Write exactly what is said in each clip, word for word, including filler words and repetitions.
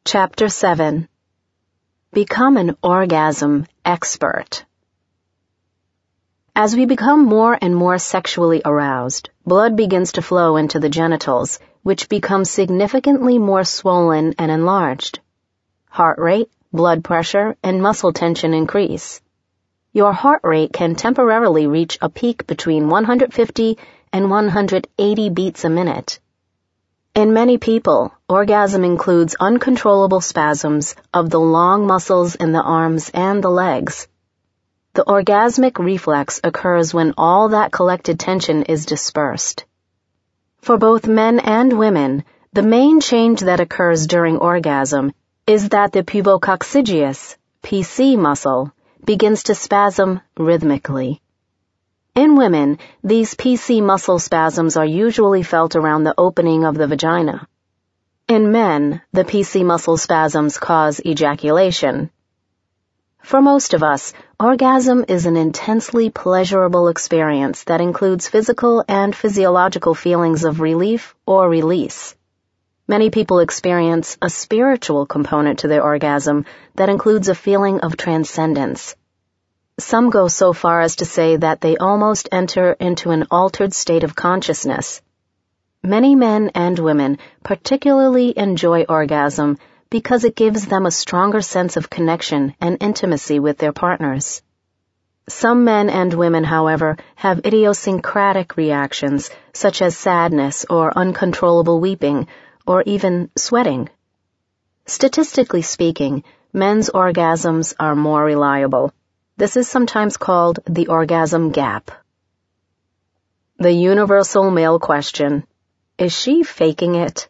Chapter seven. Become an orgasm expert. As we become more and more sexually aroused, blood begins to flow into the genitals, which become significantly more swollen and enlarged. Heart rate, blood pressure, and muscle tension increase. Your heart rate can temporarily reach a peak between one hundred fifty and one hundred eighty beats a minute. In many people, orgasm includes uncontrollable spasms of the long muscles in the arms and the legs. The orgasmic reflex occurs when all that collected tension is dispersed. For both men and women, the main change that occurs during orgasm is that the pubococcygeus, P C muscle, begins to spasm rhythmically. In women, these P C muscle spasms are usually felt around the opening of the vagina. In men, the P C muscle spasms cause ejaculation. For most of us, orgasm is an intensely pleasurable experience that includes physical and physiological feelings of relief or release. Many people experience a spiritual component to their orgasm that includes a feeling of transcendence. Some go so far as to say that they almost enter into an altered state of consciousness. Many men and women particularly enjoy orgasm because it gives them a stronger sense of connection and intimacy with their partners. Some men and women, however, have idiosyncratic reactions such as sadness or uncontrollable weeping or even sweating. Statistically speaking, men's orgasms are more reliable. This is sometimes called the orgasm gap. The universal male question: is she faking it?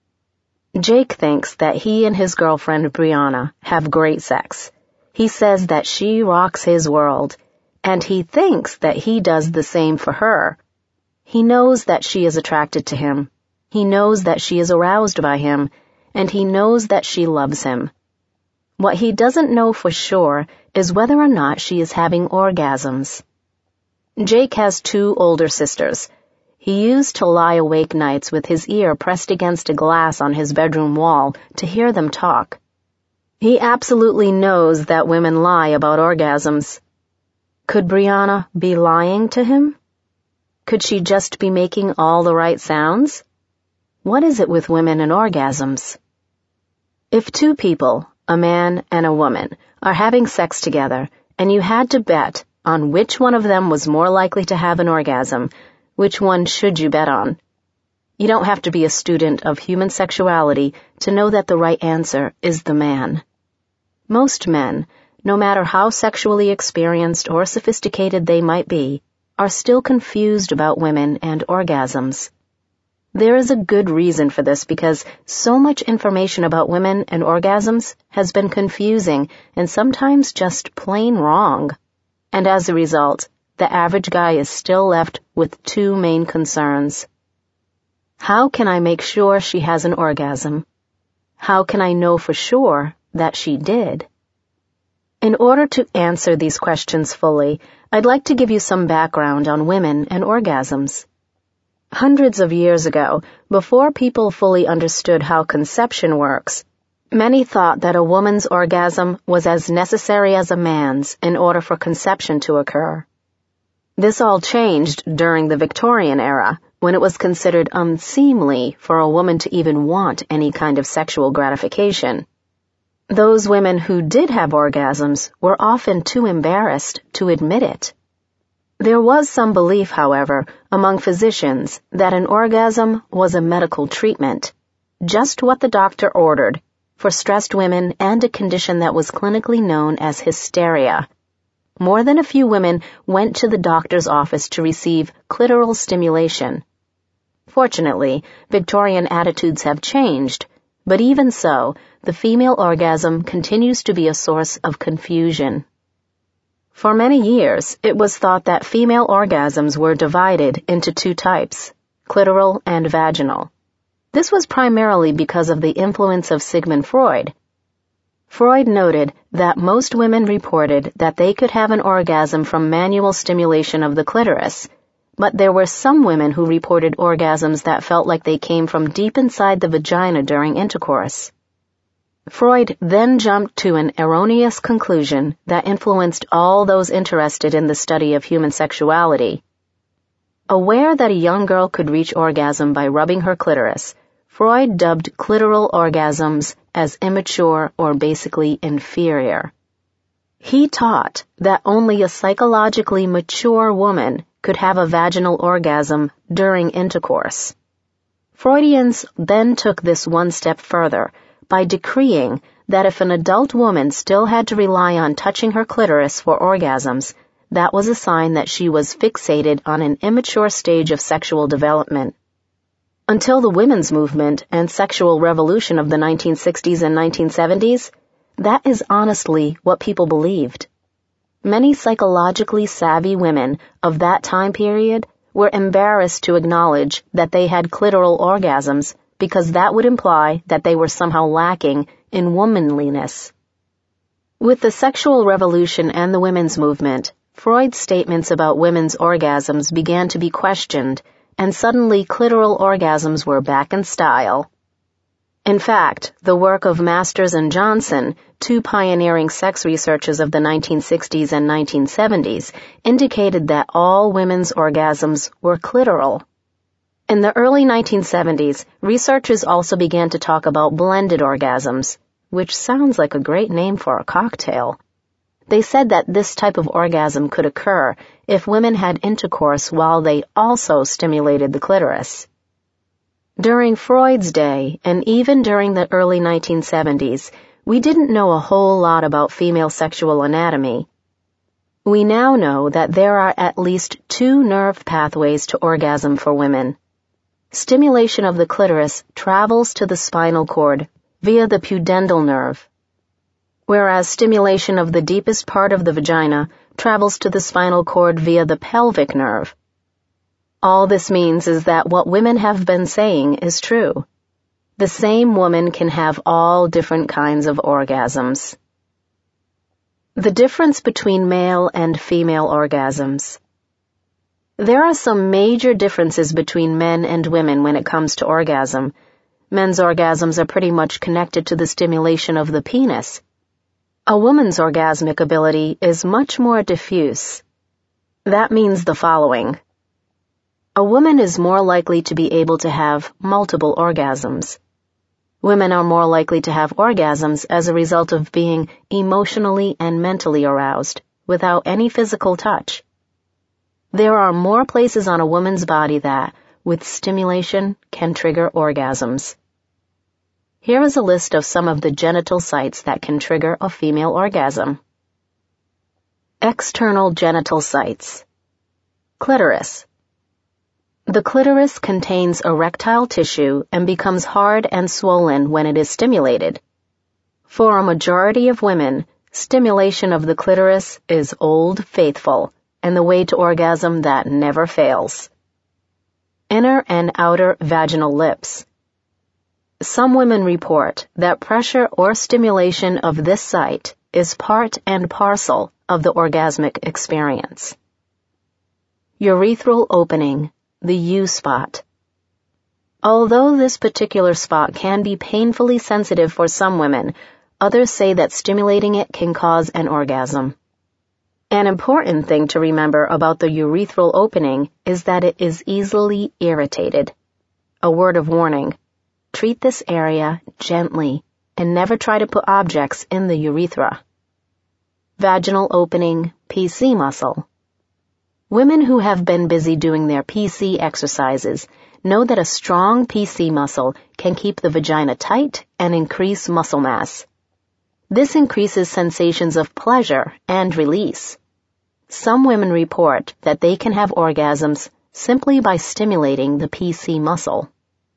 Jake thinks that he and his girlfriend Brianna have great sex. He says that she rocks his world, and he thinks that he does the same for her. He knows that she is attracted to him. He knows that she is aroused by him, and he knows that she loves him. What he doesn't know for sure is whether or not she is having orgasms. Jake has two older sisters. He used to lie awake nights with his ear pressed against a glass on his bedroom wall to hear them talk. He absolutely knows that women lie about orgasms. Could Brianna be lying to him? Could she just be making all the right sounds? What is it with women and orgasms? If two people, a man and a woman, are having sex together, and you had to bet on which one of them was more likely to have an orgasm, which one should you bet on? You don't have to be a student of human sexuality to know that the right answer is the man. Most men, no matter how sexually experienced or sophisticated they might be, are still confused about women and orgasms. There is a good reason for this because so much information about women and orgasms has been confusing and sometimes just plain wrong. And as a result, the average guy is still left with two main concerns. How can I make sure she has an orgasm? How can I know for sure that she did? In order to answer these questions fully, I'd like to give you some background on women and orgasms. Hundreds of years ago, before people fully understood how conception works, many thought that a woman's orgasm was as necessary as a man's in order for conception to occur. This all changed during the Victorian era, when it was considered unseemly for a woman to even want any kind of sexual gratification. Those women who did have orgasms were often too embarrassed to admit it. There was some belief, however, among physicians that an orgasm was a medical treatment, just what the doctor ordered, for stressed women and a condition that was clinically known as hysteria. More than a few women went to the doctor's office to receive clitoral stimulation. Fortunately, Victorian attitudes have changed, but even so, the female orgasm continues to be a source of confusion. For many years, it was thought that female orgasms were divided into two types, clitoral and vaginal. This was primarily because of the influence of Sigmund Freud. Freud noted that most women reported that they could have an orgasm from manual stimulation of the clitoris, but there were some women who reported orgasms that felt like they came from deep inside the vagina during intercourse. Freud then jumped to an erroneous conclusion that influenced all those interested in the study of human sexuality. Aware that a young girl could reach orgasm by rubbing her clitoris, Freud dubbed clitoral orgasms as immature or basically inferior. He taught that only a psychologically mature woman could have a vaginal orgasm during intercourse. Freudians then took this one step further by decreeing that if an adult woman still had to rely on touching her clitoris for orgasms, that was a sign that she was fixated on an immature stage of sexual development. Until the women's movement and sexual revolution of the nineteen sixties and nineteen seventies, that is honestly what people believed. Many psychologically savvy women of that time period were embarrassed to acknowledge that they had clitoral orgasms because that would imply that they were somehow lacking in womanliness. With the sexual revolution and the women's movement, Freud's statements about women's orgasms began to be questioned, and suddenly clitoral orgasms were back in style. In fact, the work of Masters and Johnson, two pioneering sex researchers of the nineteen sixties and nineteen seventies, indicated that all women's orgasms were clitoral. In the early nineteen seventies, researchers also began to talk about blended orgasms, which sounds like a great name for a cocktail. They said that this type of orgasm could occur if women had intercourse while they also stimulated the clitoris. During Freud's day, and even during the early nineteen seventies, we didn't know a whole lot about female sexual anatomy. We now know that there are at least two nerve pathways to orgasm for women. Stimulation of the clitoris travels to the spinal cord via the pudendal nerve, whereas stimulation of the deepest part of the vagina travels to the spinal cord via the pelvic nerve. All this means is that what women have been saying is true. The same woman can have all different kinds of orgasms. The difference between male and female orgasms. There are some major differences between men and women when it comes to orgasm. Men's orgasms are pretty much connected to the stimulation of the penis. A woman's orgasmic ability is much more diffuse. That means the following. A woman is more likely to be able to have multiple orgasms. Women are more likely to have orgasms as a result of being emotionally and mentally aroused, without any physical touch. There are more places on a woman's body that, with stimulation, can trigger orgasms. Here is a list of some of the genital sites that can trigger a female orgasm. External genital sites. Clitoris. The clitoris contains erectile tissue and becomes hard and swollen when it is stimulated. For a majority of women, stimulation of the clitoris is old faithful and the way to orgasm that never fails. Inner and outer vaginal lips. Some women report that pressure or stimulation of this site is part and parcel of the orgasmic experience. Urethral opening. The U-spot. Although this particular spot can be painfully sensitive for some women, others say that stimulating it can cause an orgasm. An important thing to remember about the urethral opening is that it is easily irritated. A word of warning. Treat this area gently and never try to put objects in the urethra. Vaginal opening, P C muscle. Women who have been busy doing their P C exercises know that a strong P C muscle can keep the vagina tight and increase muscle mass. This increases sensations of pleasure and release. Some women report that they can have orgasms simply by stimulating the P C muscle.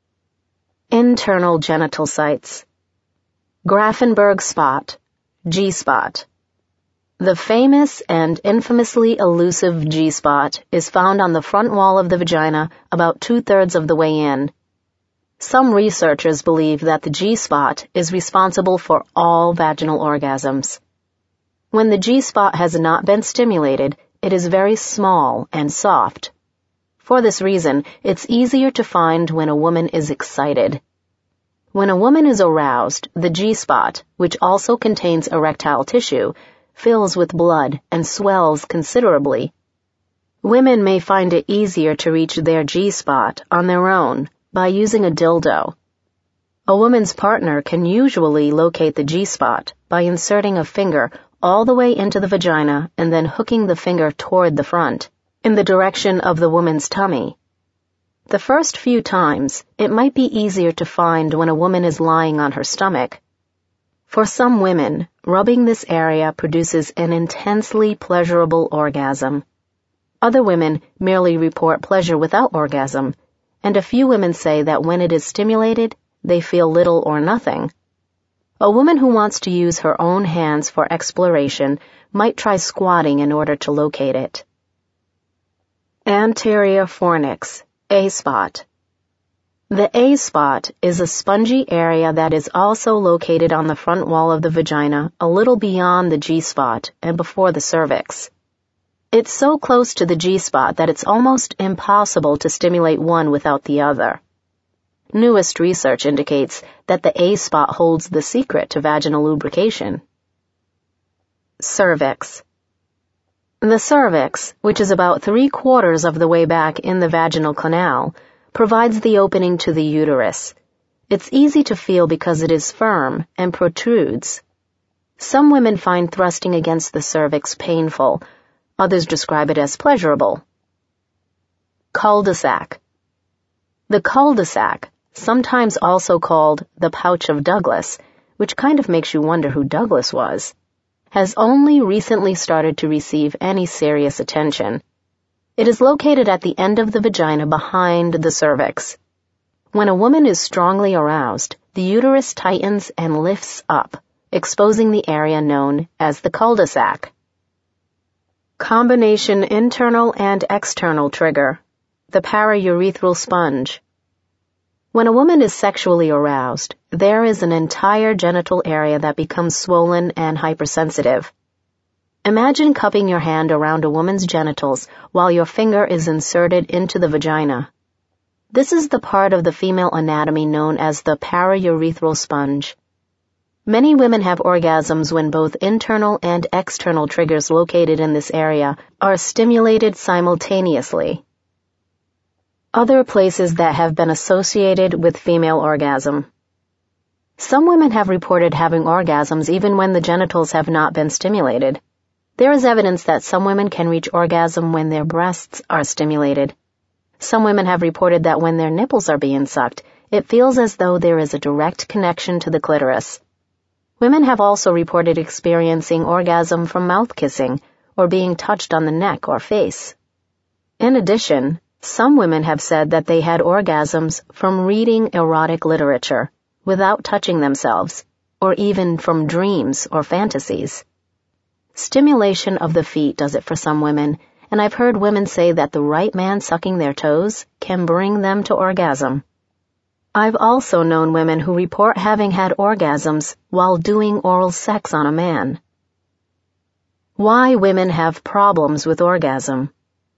Internal genital sites. Grafenberg spot, G-spot. The famous and infamously elusive G-spot is found on the front wall of the vagina about two-thirds of the way in. Some researchers believe that the G-spot is responsible for all vaginal orgasms. When the G-spot has not been stimulated, it is very small and soft. For this reason, it's easier to find when a woman is excited. When a woman is aroused, the G-spot, which also contains erectile tissue, fills with blood and swells considerably. Women may find it easier to reach their G-spot on their own by using a dildo. A woman's partner can usually locate the G-spot by inserting a finger all the way into the vagina and then hooking the finger toward the front, in the direction of the woman's tummy. The first few times, it might be easier to find when a woman is lying on her stomach. For some women, rubbing this area produces an intensely pleasurable orgasm. Other women merely report pleasure without orgasm, and a few women say that when it is stimulated, they feel little or nothing. A woman who wants to use her own hands for exploration might try squatting in order to locate it. Anterior fornix, A-spot. The A-spot is a spongy area that is also located on the front wall of the vagina, a little beyond the G-spot and before the cervix. It's so close to the G-spot that it's almost impossible to stimulate one without the other. Newest research indicates that the A-spot holds the secret to vaginal lubrication. Cervix. The cervix, which is about three-quarters of the way back in the vaginal canal, provides the opening to the uterus. It's easy to feel because it is firm and protrudes. Some women find thrusting against the cervix painful. Others describe it as pleasurable. Cul-de-sac. The cul-de-sac, sometimes also called the pouch of Douglas, which kind of makes you wonder who Douglas was, has only recently started to receive any serious attention. It is located at the end of the vagina behind the cervix. When a woman is strongly aroused, the uterus tightens and lifts up, exposing the area known as the cul-de-sac. Combination internal and external trigger, the paraurethral sponge. When a woman is sexually aroused, there is an entire genital area that becomes swollen and hypersensitive. Imagine cupping your hand around a woman's genitals while your finger is inserted into the vagina. This is the part of the female anatomy known as the paraurethral sponge. Many women have orgasms when both internal and external triggers located in this area are stimulated simultaneously. Other places that have been associated with female orgasm. Some women have reported having orgasms even when the genitals have not been stimulated. There is evidence that some women can reach orgasm when their breasts are stimulated. Some women have reported that when their nipples are being sucked, it feels as though there is a direct connection to the clitoris. Women have also reported experiencing orgasm from mouth kissing or being touched on the neck or face. In addition, some women have said that they had orgasms from reading erotic literature without touching themselves, or even from dreams or fantasies. Stimulation of the feet does it for some women, and I've heard women say that the right man sucking their toes can bring them to orgasm. I've also known women who report having had orgasms while doing oral sex on a man. Why women have problems with orgasm.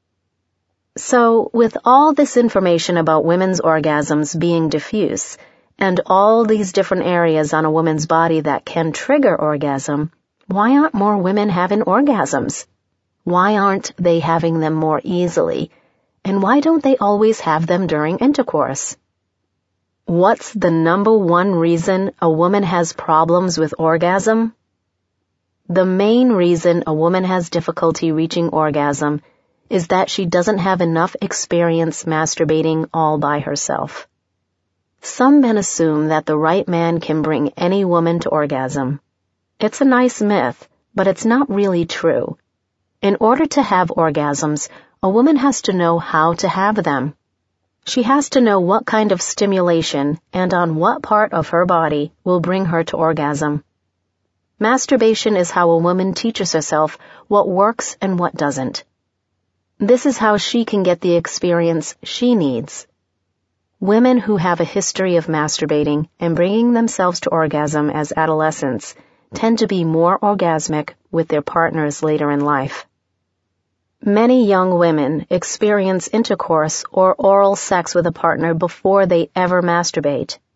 So, with all this information about women's orgasms being diffuse, and all these different areas on a woman's body that can trigger orgasm, why aren't more women having orgasms? Why aren't they having them more easily? And why don't they always have them during intercourse? What's the number one reason a woman has problems with orgasm? The main reason a woman has difficulty reaching orgasm is that she doesn't have enough experience masturbating all by herself. Some men assume that the right man can bring any woman to orgasm. It's a nice myth, but it's not really true. In order to have orgasms, a woman has to know how to have them. She has to know what kind of stimulation and on what part of her body will bring her to orgasm. Masturbation is how a woman teaches herself what works and what doesn't. This is how she can get the experience she needs. Women who have a history of masturbating and bringing themselves to orgasm as adolescents tend to be more orgasmic with their partners later in life. Many young women experience intercourse or oral sex with a partner before they ever masturbate.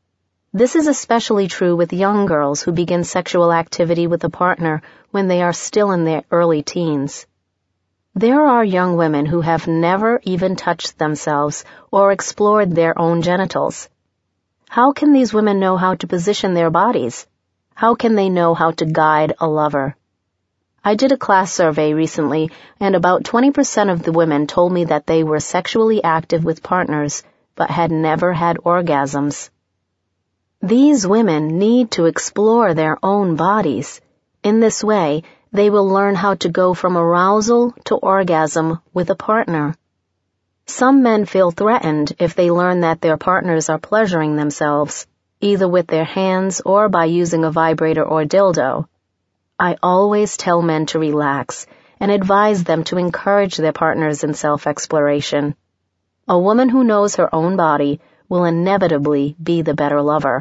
This is especially true with young girls who begin sexual activity with a partner when they are still in their early teens. There are young women who have never even touched themselves or explored their own genitals. How can these women know how to position their bodies? How can they know how to guide a lover? I did a class survey recently, and about twenty percent of the women told me that they were sexually active with partners, but had never had orgasms. These women need to explore their own bodies. In this way, they will learn how to go from arousal to orgasm with a partner. Some men feel threatened if they learn that their partners are pleasuring themselves, either with their hands or by using a vibrator or dildo. I always tell men to relax and advise them to encourage their partners in self-exploration. A woman who knows her own body will inevitably be the better lover.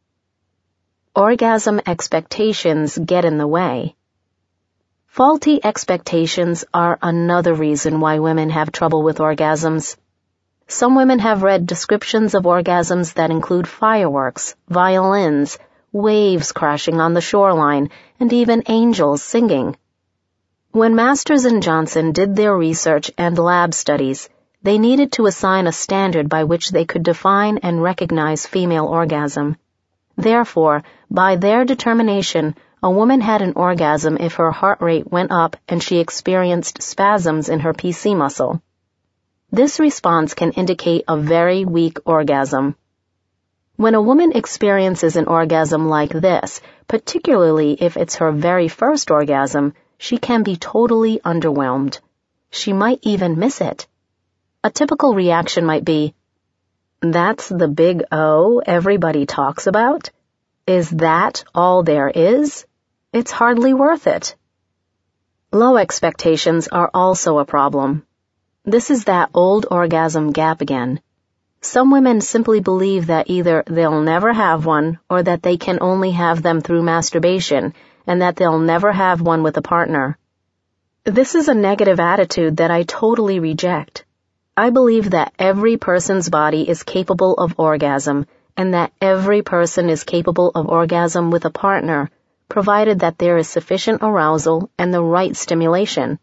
Orgasm expectations get in the way. Faulty expectations are another reason why women have trouble with orgasms. Some women have read descriptions of orgasms that include fireworks, violins, waves crashing on the shoreline, and even angels singing. When Masters and Johnson did their research and lab studies, they needed to assign a standard by which they could define and recognize female orgasm. Therefore, by their determination, a woman had an orgasm if her heart rate went up and she experienced spasms in her P C muscle. This response can indicate a very weak orgasm. When a woman experiences an orgasm like this, particularly if it's her very first orgasm, she can be totally underwhelmed. She might even miss it. A typical reaction might be, "That's the big O everybody talks about? Is that all there is? It's hardly worth it." Low expectations are also a problem. This is that old orgasm gap again. Some women simply believe that either they'll never have one or that they can only have them through masturbation and that they'll never have one with a partner. This is a negative attitude that I totally reject. I believe that every person's body is capable of orgasm and that every person is capable of orgasm with a partner, provided that there is sufficient arousal and the right stimulation.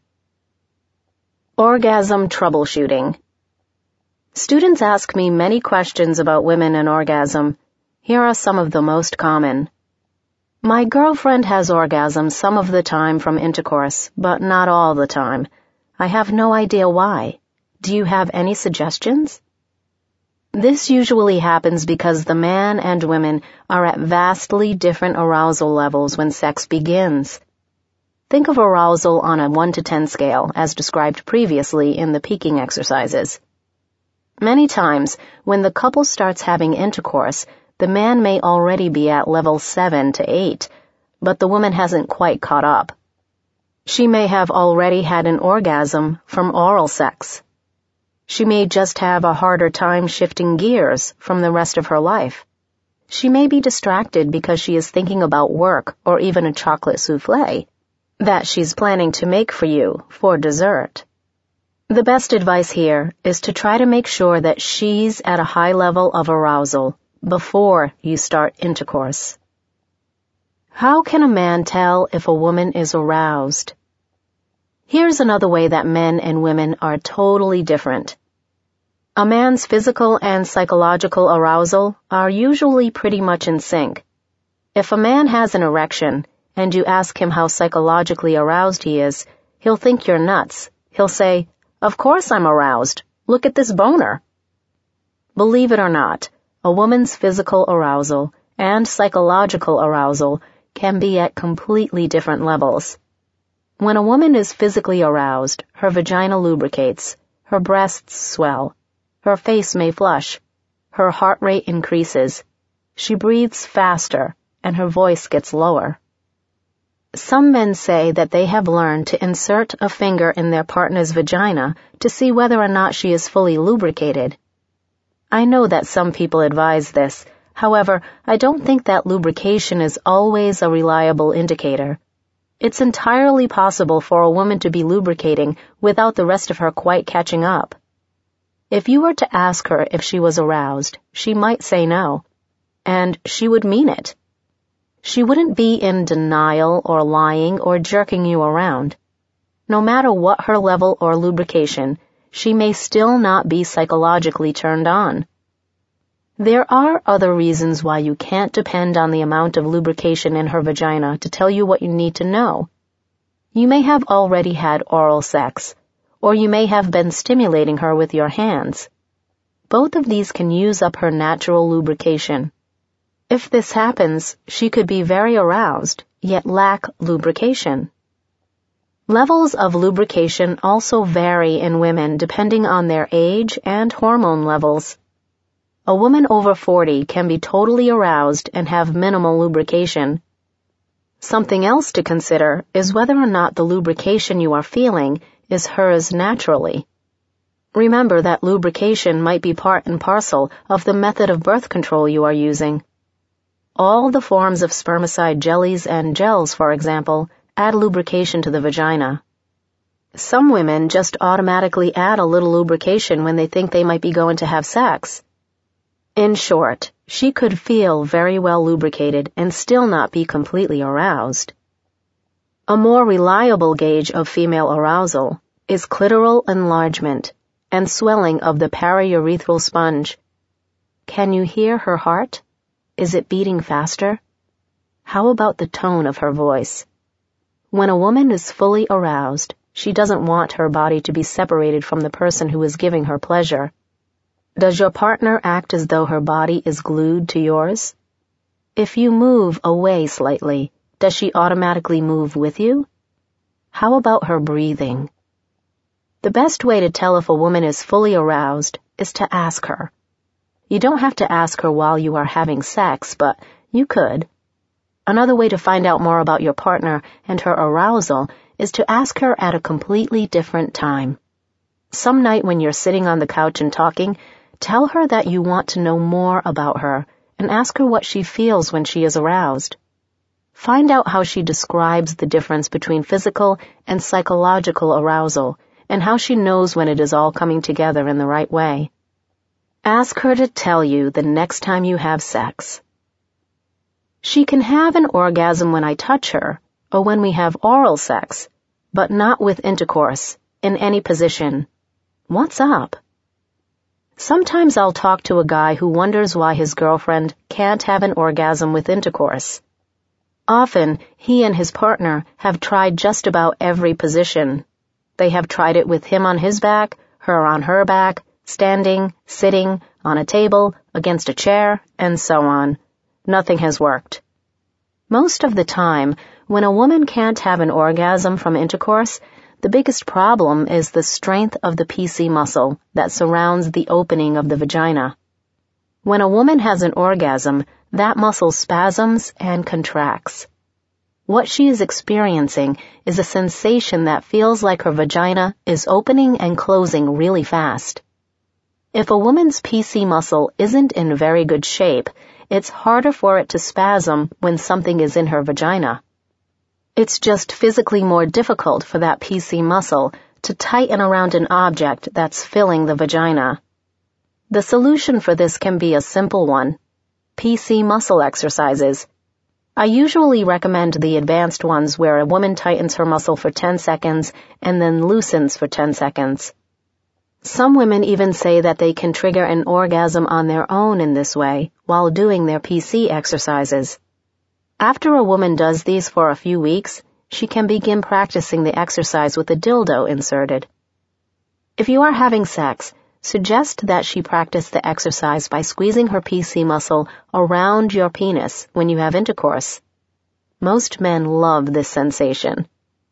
Orgasm troubleshooting. Students ask me many questions about women and orgasm. Here are some of the most common. My girlfriend has orgasms some of the time from intercourse, but not all the time. I have no idea why. Do you have any suggestions? This usually happens because the man and women are at vastly different arousal levels when sex begins. Think of arousal on a one to ten scale, as described previously in the peaking exercises. Many times, when the couple starts having intercourse, the man may already be at level seven to eight, but the woman hasn't quite caught up. She may have already had an orgasm from oral sex. She may just have a harder time shifting gears from the rest of her life. She may be distracted because she is thinking about work or even a chocolate souffle that she's planning to make for you for dessert. The best advice here is to try to make sure that she's at a high level of arousal before you start intercourse. How can a man tell if a woman is aroused? Here's another way that men and women are totally different. A man's physical and psychological arousal are usually pretty much in sync. If a man has an erection and you ask him how psychologically aroused he is, he'll think you're nuts. He'll say, "Of course I'm aroused. Look at this boner." Believe it or not, a woman's physical arousal and psychological arousal can be at completely different levels. When a woman is physically aroused, her vagina lubricates, her breasts swell, her face may flush, her heart rate increases, she breathes faster, and her voice gets lower. Some men say that they have learned to insert a finger in their partner's vagina to see whether or not she is fully lubricated. I know that some people advise this. However, I don't think that lubrication is always a reliable indicator. It's entirely possible for a woman to be lubricating without the rest of her quite catching up. If you were to ask her if she was aroused, she might say no. and she would mean it. She wouldn't be in denial or lying or jerking you around. No matter what her level or lubrication, she may still not be psychologically turned on. There are other reasons why you can't depend on the amount of lubrication in her vagina to tell you what you need to know. You may have already had oral sex, or you may have been stimulating her with your hands. Both of these can use up her natural lubrication. If this happens, she could be very aroused, yet lack lubrication. Levels of lubrication also vary in women depending on their age and hormone levels. A woman over forty can be totally aroused and have minimal lubrication. Something else to consider is whether or not the lubrication you are feeling is hers naturally. Remember that lubrication might be part and parcel of the method of birth control you are using. All the forms of spermicide jellies and gels, for example, add lubrication to the vagina. Some women just automatically add a little lubrication when they think they might be going to have sex. In short, she could feel very well lubricated and still not be completely aroused. A more reliable gauge of female arousal is clitoral enlargement and swelling of the paraurethral sponge. Can you hear her heart? Is it beating faster? How about the tone of her voice? When a woman is fully aroused, she doesn't want her body to be separated from the person who is giving her pleasure. Does your partner act as though her body is glued to yours? If you move away slightly, does she automatically move with you? How about her breathing? The best way to tell if a woman is fully aroused is to ask her. You don't have to ask her while you are having sex, but you could. Another way to find out more about your partner and her arousal is to ask her at a completely different time. Some night when you're sitting on the couch and talking, tell her that you want to know more about her and ask her what she feels when she is aroused. Find out how she describes the difference between physical and psychological arousal and how she knows when it is all coming together in the right way. Ask her to tell you the next time you have sex. She can have an orgasm when I touch her or when we have oral sex, but not with intercourse, in any position. What's up? Sometimes I'll talk to a guy who wonders why his girlfriend can't have an orgasm with intercourse. Often, he and his partner have tried just about every position. They have tried it with him on his back, her on her back, standing, sitting, on a table, against a chair, and so on. Nothing has worked. Most of the time, when a woman can't have an orgasm from intercourse, the biggest problem is the strength of the P C muscle that surrounds the opening of the vagina. When a woman has an orgasm, that muscle spasms and contracts. What she is experiencing is a sensation that feels like her vagina is opening and closing really fast. If a woman's P C muscle isn't in very good shape, it's harder for it to spasm when something is in her vagina. It's just physically more difficult for that P C muscle to tighten around an object that's filling the vagina. The solution for this can be a simple one: P C muscle exercises. I usually recommend the advanced ones where a woman tightens her muscle for ten seconds and then loosens for ten seconds. Some women even say that they can trigger an orgasm on their own in this way while doing their P C exercises. After a woman does these for a few weeks, she can begin practicing the exercise with a dildo inserted. If you are having sex, suggest that she practice the exercise by squeezing her P C muscle around your penis when you have intercourse. Most men love this sensation.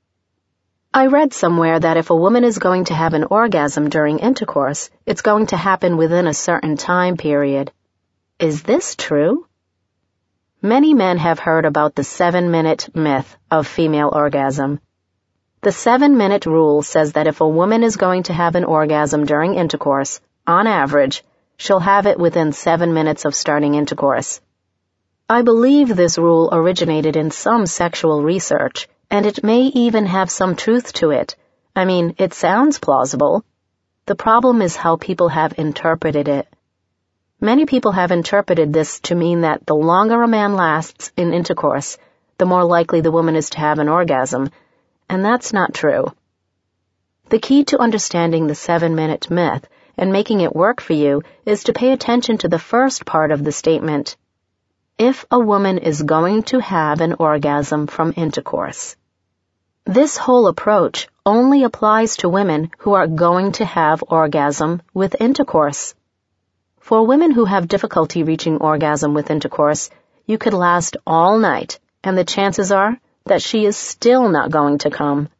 I read somewhere that if a woman is going to have an orgasm during intercourse, it's going to happen within a certain time period. Is this true? Many men have heard about the seven-minute myth of female orgasm. The seven-minute rule says that if a woman is going to have an orgasm during intercourse, on average, she'll have it within seven minutes of starting intercourse. I believe this rule originated in some sexual research, and it may even have some truth to it. I mean, it sounds plausible. The problem is how people have interpreted it. Many people have interpreted this to mean that the longer a man lasts in intercourse, the more likely the woman is to have an orgasm, and that's not true. The key to understanding the seven-minute myth and making it work for you is to pay attention to the first part of the statement. If a woman is going to have an orgasm from intercourse. This whole approach only applies to women who are going to have orgasm with intercourse. For women who have difficulty reaching orgasm with intercourse, you could last all night, and the chances are that she is still not going to come.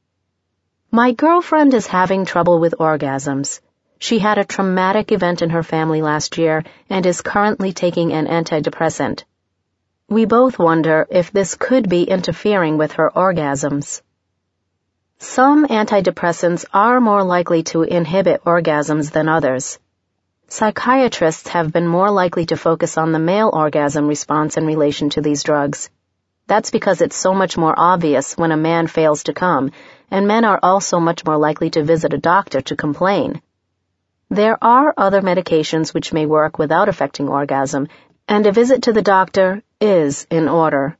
My girlfriend is having trouble with orgasms. She had a traumatic event in her family last year and is currently taking an antidepressant. We both wonder if this could be interfering with her orgasms. Some antidepressants are more likely to inhibit orgasms than others. Psychiatrists have been more likely to focus on the male orgasm response in relation to these drugs. That's because it's so much more obvious when a man fails to come, and men are also much more likely to visit a doctor to complain. There are other medications which may work without affecting orgasm, and a visit to the doctor is in order.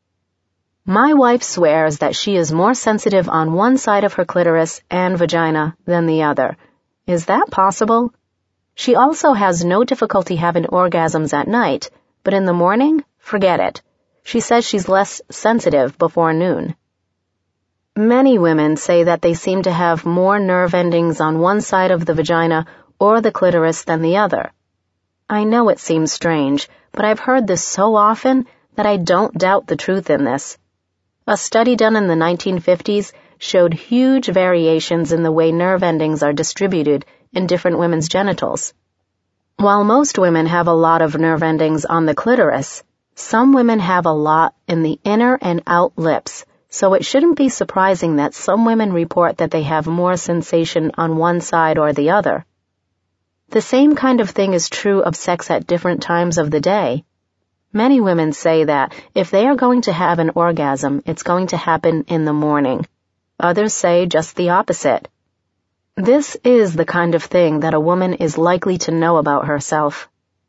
My wife swears that she is more sensitive on one side of her clitoris and vagina than the other. Is that possible? She also has no difficulty having orgasms at night, but in the morning, forget it. She says she's less sensitive before noon. Many women say that they seem to have more nerve endings on one side of the vagina or the clitoris than the other. I know it seems strange, but I've heard this so often that I don't doubt the truth in this. A study done in the nineteen fifties showed huge variations in the way nerve endings are distributed in different women's genitals. While most women have a lot of nerve endings on the clitoris, some women have a lot in the inner and out lips, so it shouldn't be surprising that some women report that they have more sensation on one side or the other. The same kind of thing is true of sex at different times of the day. Many women say that if they are going to have an orgasm, it's going to happen in the morning. Others say just the opposite. This is the kind of thing that a woman is likely to know about herself.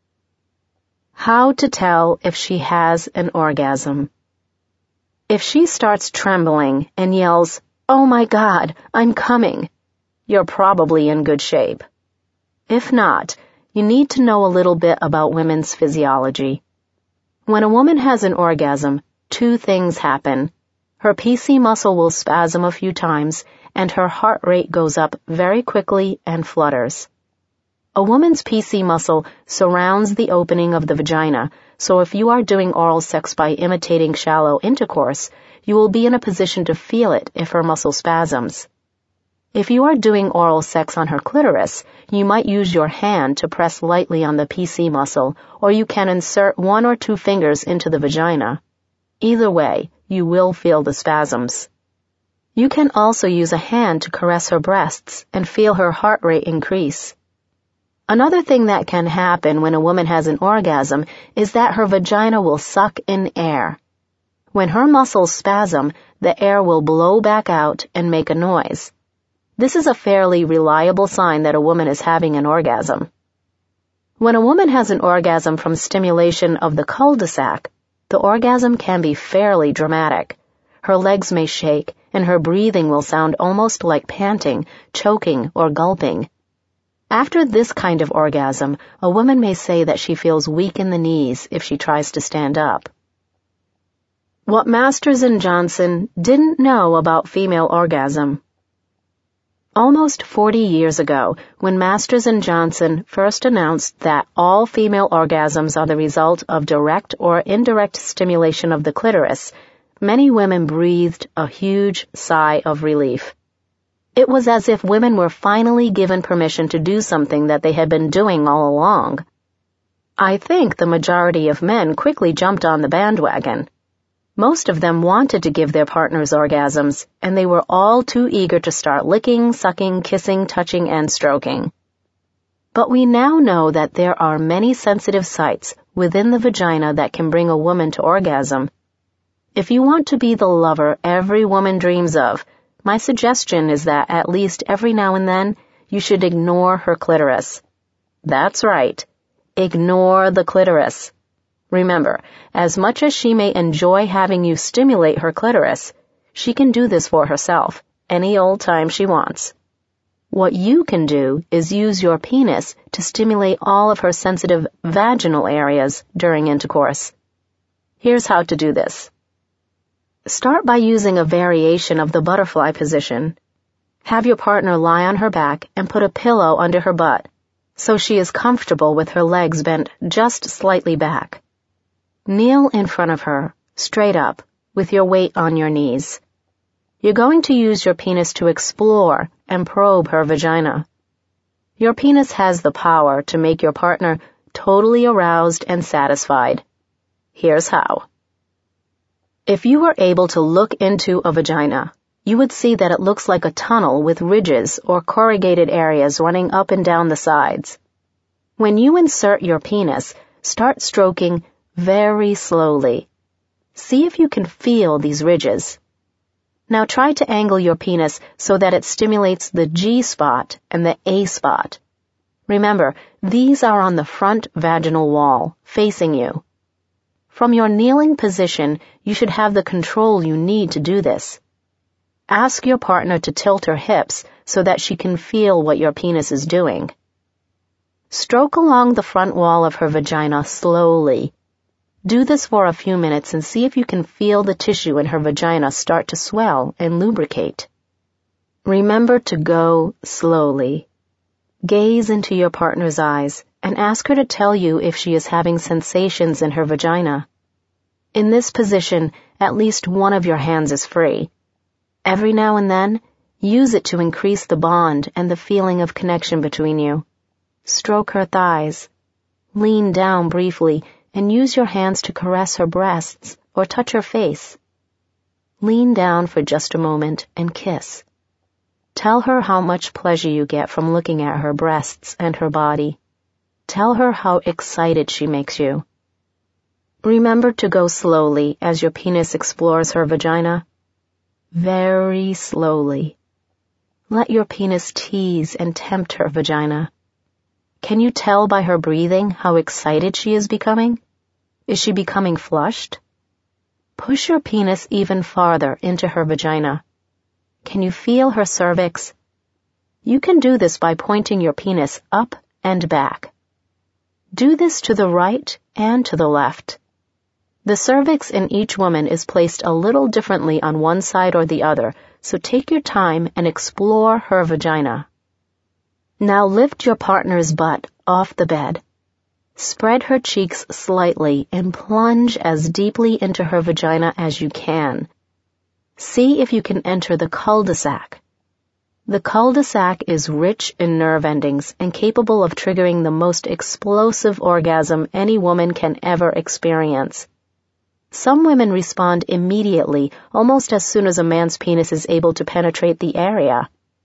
How to tell if she has an orgasm. If she starts trembling and yells, "Oh my God, I'm coming," you're probably in good shape. If not, you need to know a little bit about women's physiology. When a woman has an orgasm, two things happen. Her P C muscle will spasm a few times, and her heart rate goes up very quickly and flutters. A woman's P C muscle surrounds the opening of the vagina, so if you are doing oral sex by imitating shallow intercourse, you will be in a position to feel it if her muscle spasms. If you are doing oral sex on her clitoris, you might use your hand to press lightly on the P C muscle, or you can insert one or two fingers into the vagina. Either way, you will feel the spasms. You can also use a hand to caress her breasts and feel her heart rate increase. Another thing that can happen when a woman has an orgasm is that her vagina will suck in air. When her muscles spasm, the air will blow back out and make a noise. This is a fairly reliable sign that a woman is having an orgasm. When a woman has an orgasm from stimulation of the cul-de-sac, the orgasm can be fairly dramatic. Her legs may shake, and her breathing will sound almost like panting, choking, or gulping. After this kind of orgasm, a woman may say that she feels weak in the knees if she tries to stand up. What Masters and Johnson didn't know about female orgasm. Almost forty years ago, when Masters and Johnson first announced that all female orgasms are the result of direct or indirect stimulation of the clitoris, many women breathed a huge sigh of relief. It was as if women were finally given permission to do something that they had been doing all along. I think the majority of men quickly jumped on the bandwagon. Most of them wanted to give their partners orgasms, and they were all too eager to start licking, sucking, kissing, touching, and stroking. But we now know that there are many sensitive sites within the vagina that can bring a woman to orgasm. If you want to be the lover every woman dreams of, my suggestion is that at least every now and then you should ignore her clitoris. That's right. Ignore the clitoris. Remember, as much as she may enjoy having you stimulate her clitoris, she can do this for herself any old time she wants. What you can do is use your penis to stimulate all of her sensitive vaginal areas during intercourse. Here's how to do this. Start by using a variation of the butterfly position. Have your partner lie on her back and put a pillow under her butt, so she is comfortable with her legs bent just slightly back. Kneel in front of her, straight up, with your weight on your knees. You're going to use your penis to explore and probe her vagina. Your penis has the power to make your partner totally aroused and satisfied. Here's how. If you were able to look into a vagina, you would see that it looks like a tunnel with ridges or corrugated areas running up and down the sides. When you insert your penis, start stroking very slowly. See if you can feel these ridges. Now try to angle your penis so that it stimulates the G spot and the A spot. Remember, these are on the front vaginal wall, facing you. From your kneeling position, you should have the control you need to do this. Ask your partner to tilt her hips so that she can feel what your penis is doing. Stroke along the front wall of her vagina slowly. Do this for a few minutes and see if you can feel the tissue in her vagina start to swell and lubricate. Remember to go slowly. Gaze into your partner's eyes and ask her to tell you if she is having sensations in her vagina. In this position, at least one of your hands is free. Every now and then, use it to increase the bond and the feeling of connection between you. Stroke her thighs. Lean down briefly and use your hands to caress her breasts or touch her face. Lean down for just a moment and kiss. Tell her how much pleasure you get from looking at her breasts and her body. Tell her how excited she makes you. Remember to go slowly as your penis explores her vagina. Very slowly. Let your penis tease and tempt her vagina. Can you tell by her breathing how excited she is becoming? Is she becoming flushed? Push your penis even farther into her vagina. Can you feel her cervix? You can do this by pointing your penis up and back. Do this to the right and to the left. The cervix in each woman is placed a little differently on one side or the other, so take your time and explore her vagina. Now lift your partner's butt off the bed. Spread her cheeks slightly and plunge as deeply into her vagina as you can. See if you can enter the cul-de-sac. The cul-de-sac is rich in nerve endings and capable of triggering the most explosive orgasm any woman can ever experience. Some women respond immediately, almost as soon as a man's penis is able to penetrate the area.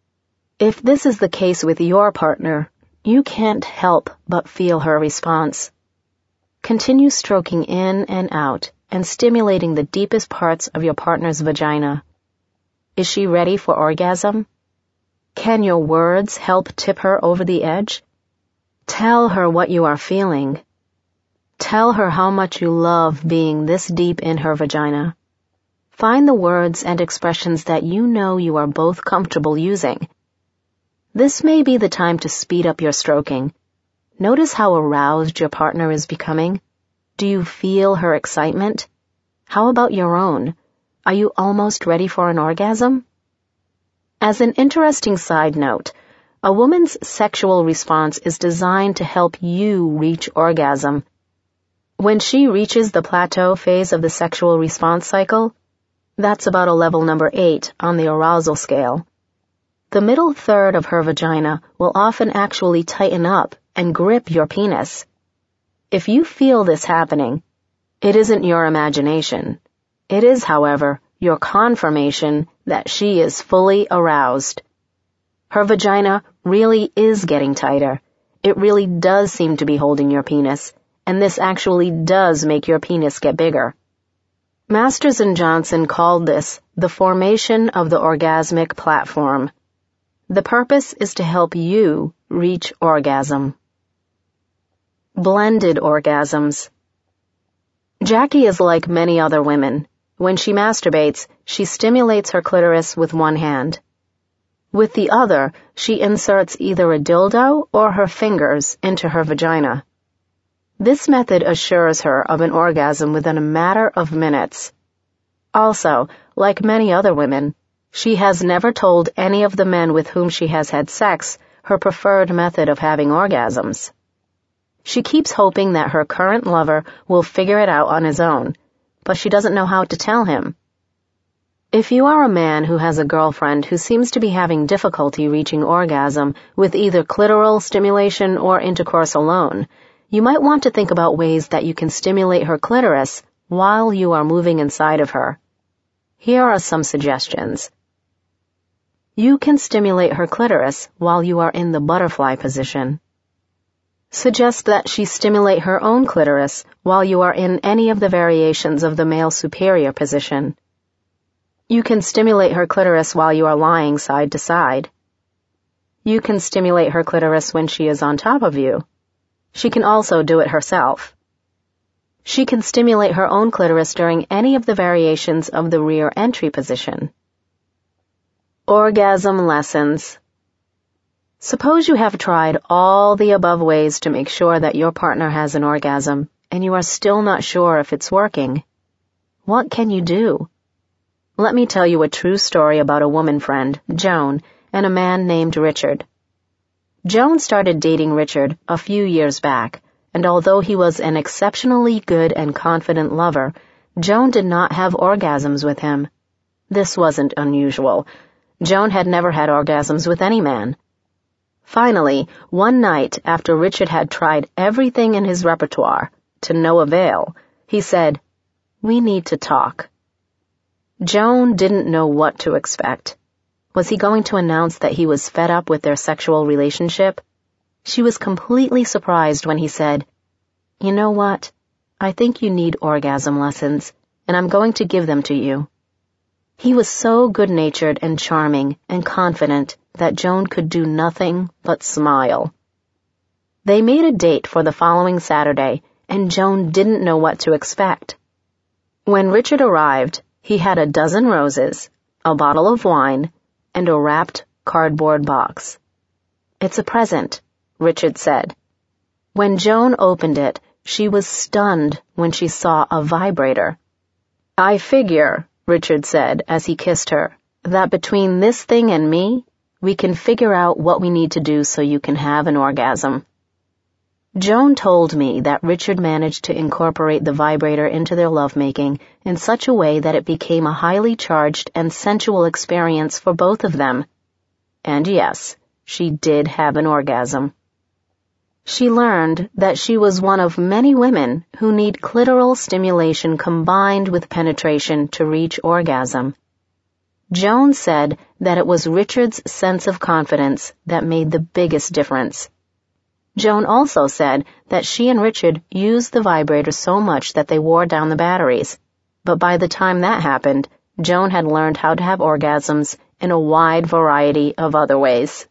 If this is the case with your partner, you can't help but feel her response. Continue stroking in and out and stimulating the deepest parts of your partner's vagina. Is she ready for orgasm? Can your words help tip her over the edge? Tell her what you are feeling. Tell her how much you love being this deep in her vagina. Find the words and expressions that you know you are both comfortable using. This may be the time to speed up your stroking. Notice how aroused your partner is becoming. Do you feel her excitement? How about your own? Are you almost ready for an orgasm? As an interesting side note, a woman's sexual response is designed to help you reach orgasm. When she reaches the plateau phase of the sexual response cycle, that's about a level number eight on the arousal scale. The middle third of her vagina will often actually tighten up and grip your penis. If you feel this happening, it isn't your imagination. It is, however, your confirmation that she is fully aroused. Her vagina really is getting tighter. It really does seem to be holding your penis, and this actually does make your penis get bigger. Masters and Johnson called this the formation of the orgasmic platform. The purpose is to help you reach orgasm. Blended orgasms. Jackie is like many other women. When she masturbates, she stimulates her clitoris with one hand. With the other, she inserts either a dildo or her fingers into her vagina. This method assures her of an orgasm within a matter of minutes. Also, like many other women, she has never told any of the men with whom she has had sex her preferred method of having orgasms. She keeps hoping that her current lover will figure it out on his own, but she doesn't know how to tell him. If you are a man who has a girlfriend who seems to be having difficulty reaching orgasm with either clitoral stimulation or intercourse alone, you might want to think about ways that you can stimulate her clitoris while you are moving inside of her. Here are some suggestions. You can stimulate her clitoris while you are in the butterfly position. Suggest that she stimulate her own clitoris while you are in any of the variations of the male superior position. You can stimulate her clitoris while you are lying side to side. You can stimulate her clitoris when she is on top of you. She can also do it herself. She can stimulate her own clitoris during any of the variations of the rear entry position. Orgasm lessons. Suppose you have tried all the above ways to make sure that your partner has an orgasm, and you are still not sure if it's working. What can you do? Let me tell you a true story about a woman friend, Joan, and a man named Richard. Joan started dating Richard a few years back, and although he was an exceptionally good and confident lover, Joan did not have orgasms with him. This wasn't unusual. Joan had never had orgasms with any man. Finally, one night after Richard had tried everything in his repertoire, to no avail, he said, "We need to talk." Joan didn't know what to expect. Was he going to announce that he was fed up with their sexual relationship? She was completely surprised when he said, "You know what? I think you need orgasm lessons, and I'm going to give them to you." He was so good-natured and charming and confident that Joan could do nothing but smile. They made a date for the following Saturday, and Joan didn't know what to expect. When Richard arrived, he had a dozen roses, a bottle of wine, and a wrapped cardboard box. "It's a present," Richard said. When Joan opened it, she was stunned when she saw a vibrator. "I figure," Richard said as he kissed her, "that between this thing and me, we can figure out what we need to do so you can have an orgasm." Joan told me that Richard managed to incorporate the vibrator into their lovemaking in such a way that it became a highly charged and sensual experience for both of them. And yes, she did have an orgasm. She learned that she was one of many women who need clitoral stimulation combined with penetration to reach orgasm. Joan said that it was Richard's sense of confidence that made the biggest difference. Joan also said that she and Richard used the vibrator so much that they wore down the batteries, but by the time that happened, Joan had learned how to have orgasms in a wide variety of other ways.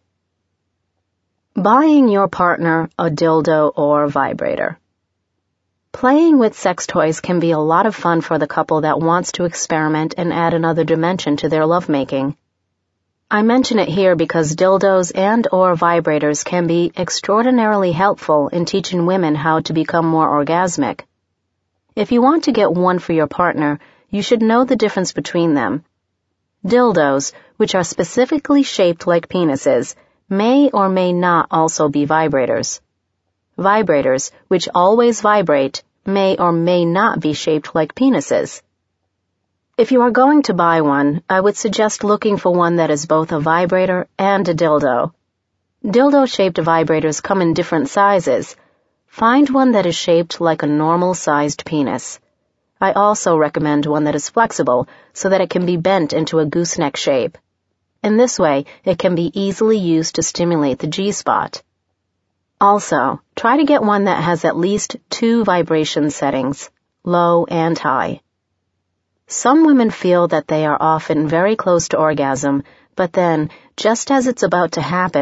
Buying your partner a dildo or vibrator. Playing with sex toys can be a lot of fun for the couple that wants to experiment and add another dimension to their lovemaking. I mention it here because dildos and or vibrators can be extraordinarily helpful in teaching women how to become more orgasmic. If you want to get one for your partner, you should know the difference between them. Dildos, which are specifically shaped like penises, may or may not also be vibrators. Vibrators, which always vibrate, may or may not be shaped like penises. If you are going to buy one, I would suggest looking for one that is both a vibrator and a dildo. Dildo-shaped vibrators come in different sizes. Find one that is shaped like a normal-sized penis. I also recommend one that is flexible so that it can be bent into a gooseneck shape. In this way, it can be easily used to stimulate the G-spot. Also, try to get one that has at least two vibration settings, low and high. Some women feel that they are often very close to orgasm, but then, just as it's about to happen,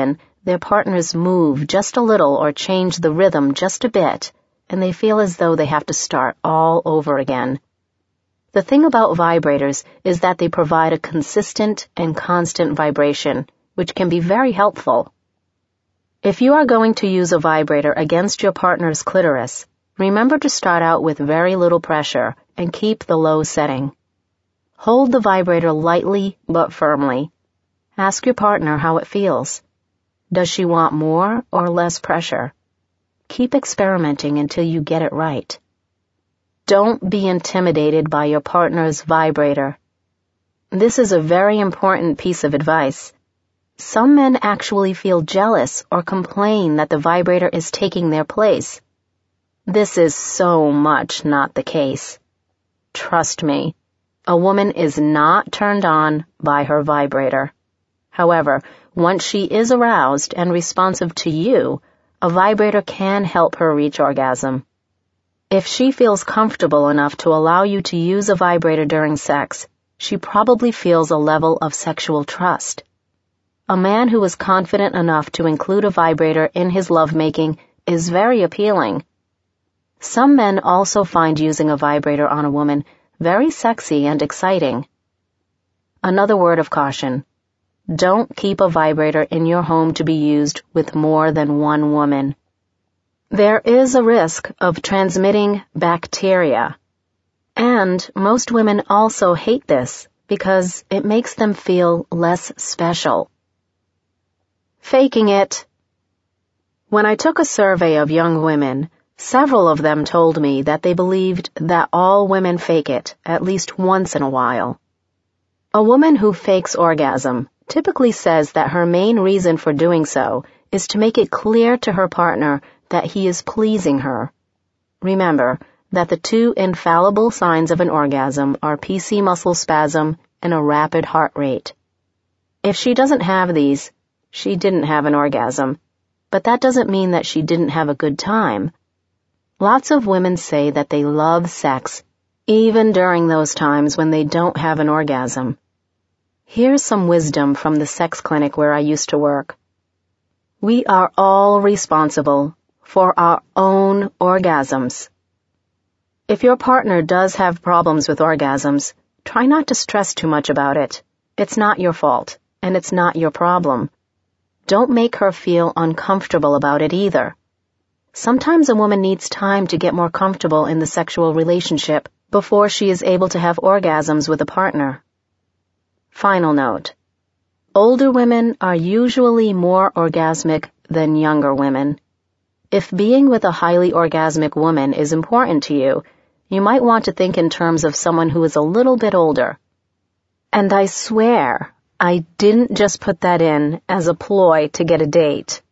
their partners move just a little or change the rhythm just a bit, and they feel as though they have to start all over again. The thing about vibrators is that they provide a consistent and constant vibration, which can be very helpful. If you are going to use a vibrator against your partner's clitoris, remember to start out with very little pressure and keep the low setting. Hold the vibrator lightly but firmly. Ask your partner how it feels. Does she want more or less pressure? Keep experimenting until you get it right. Don't be intimidated by your partner's vibrator. This is a very important piece of advice. Some men actually feel jealous or complain that the vibrator is taking their place. This is so much not the case. Trust me, a woman is not turned on by her vibrator. However, once she is aroused and responsive to you, a vibrator can help her reach orgasm. If she feels comfortable enough to allow you to use a vibrator during sex, she probably feels a level of sexual trust. A man who is confident enough to include a vibrator in his lovemaking is very appealing. Some men also find using a vibrator on a woman very sexy and exciting. Another word of caution. Don't keep a vibrator in your home to be used with more than one woman. There is a risk of transmitting bacteria, and most women also hate this because it makes them feel less special. Faking it. When I took a survey of young women, several of them told me that they believed that all women fake it at least once in a while. A woman who fakes orgasm typically says that her main reason for doing so is to make it clear to her partner that he is pleasing her. Remember that the two infallible signs of an orgasm are P C muscle spasm and a rapid heart rate. If she doesn't have these, she didn't have an orgasm, but that doesn't mean that she didn't have a good time. Lots of women say that they love sex, even during those times when they don't have an orgasm. Here's some wisdom from the sex clinic where I used to work. We are all responsible for our own orgasms. If your partner does have problems with orgasms, try not to stress too much about it. It's not your fault, and it's not your problem. Don't make her feel uncomfortable about it either. Sometimes a woman needs time to get more comfortable in the sexual relationship before she is able to have orgasms with a partner. Final note. Older women are usually more orgasmic than younger women. If being with a highly orgasmic woman is important to you, you might want to think in terms of someone who is a little bit older. And I swear, I didn't just put that in as a ploy to get a date.